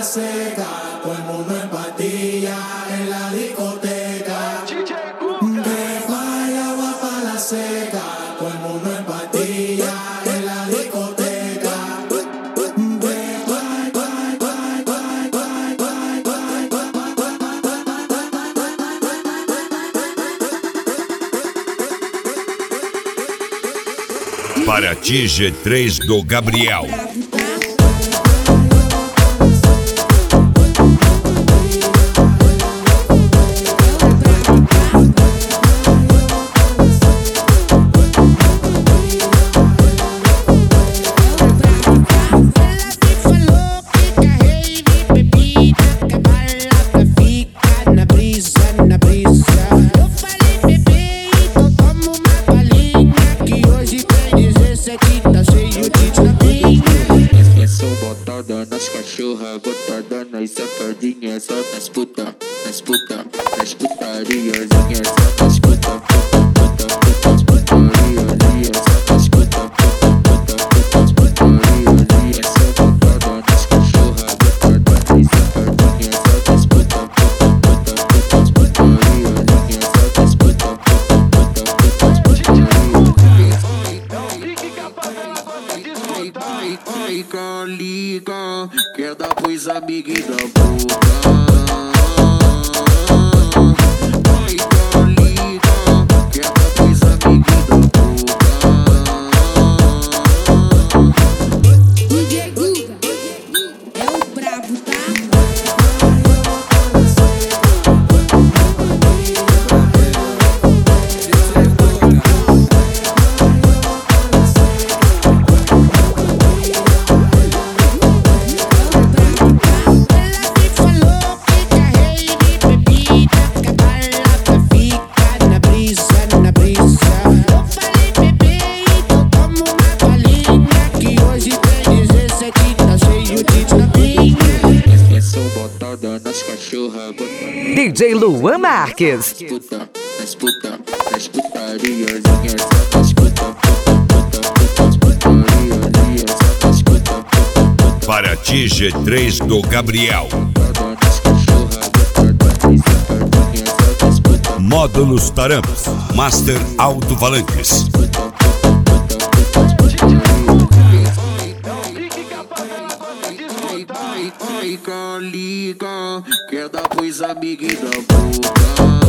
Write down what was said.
seca, todo el mundo en pastilla en la discoteca. De Guayaba pa' la seca, todo el mundo en pastilla en la discoteca. Paraty G3 do Gabriel. Nas cachorra, botada nas safadinhas, só nas puta, nas puta, nas putariazinhas, só nas puta, puta, puta, puta, putariazinhas, só nas puta, puta, puta, puta, putariazinhas, só botada nas cachorra, botada nas safadinhas, só nas puta, puta, puta, puta, putariazinhas, só nas puta, puta, puta, puta, putariazinhas. Fica liga, quer dar pros amigos da boca. Fica liga, quer dar pros amigos da boca. DJ Guga é o brabo, tá? Nas cachorra, DJ Luan Marques. Nas puta, nas putariazinhas, nas puta, puta, puta, putariazinhas, nas puta, puta. Paraty G3 do Gabriel. Módulos Taramps, Master Alto-Falantes. Fica liga, quer dar pros amigos da boca.